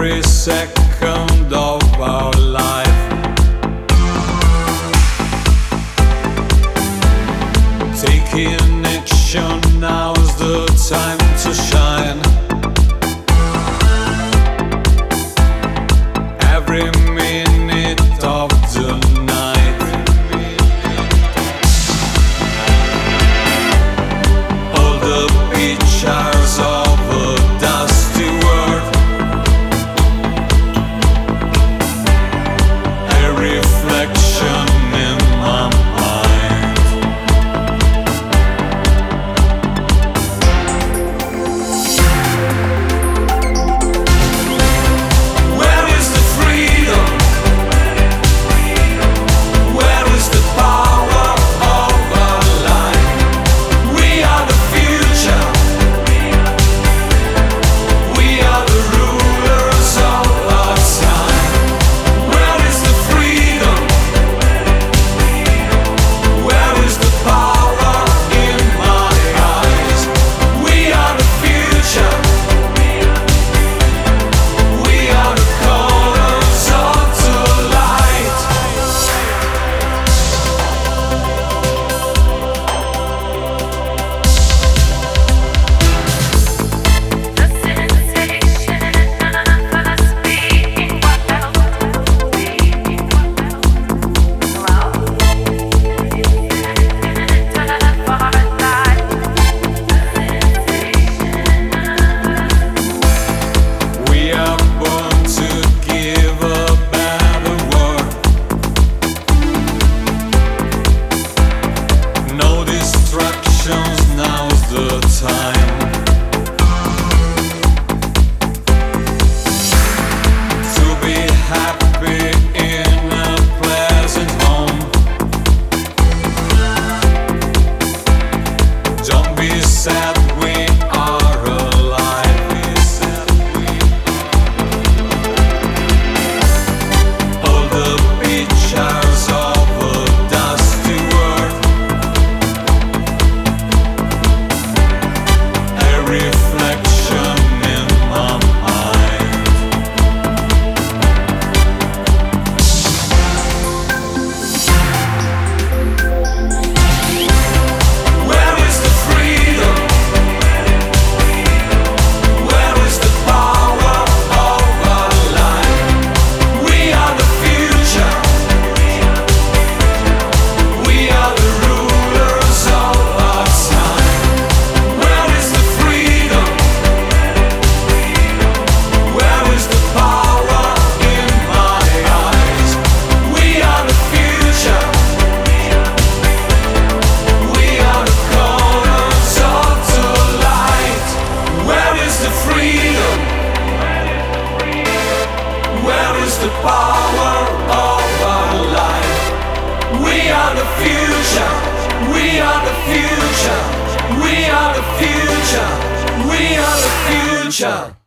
every second of our life. Taking action, now's the time to shine. Every minute of the night, all the pictures of a dusty world, a reflection in my mind. Where is the freedom? Where is the power of our life? We are the future. We are the rulers of our time. Where is the freedom? Where is the power in my eyes? We are the future. We are the colors of the light. The sensation of us being wild, We are born to give a better world. No distractions, now's the time. To be happy in a pleasant home. Don't be sad, we are alive. All the pictures of a dusty world, a reflection in my mind. Where is the freedom? Where is the power of our life? We are the future. We are the rulers of our time. Where is the freedom? Where is the power in my eyes? We are the future. We are the colors of the light. Where is the freedom? Where is the power of our life? We are the future. We are the future. We are the future. We are the future.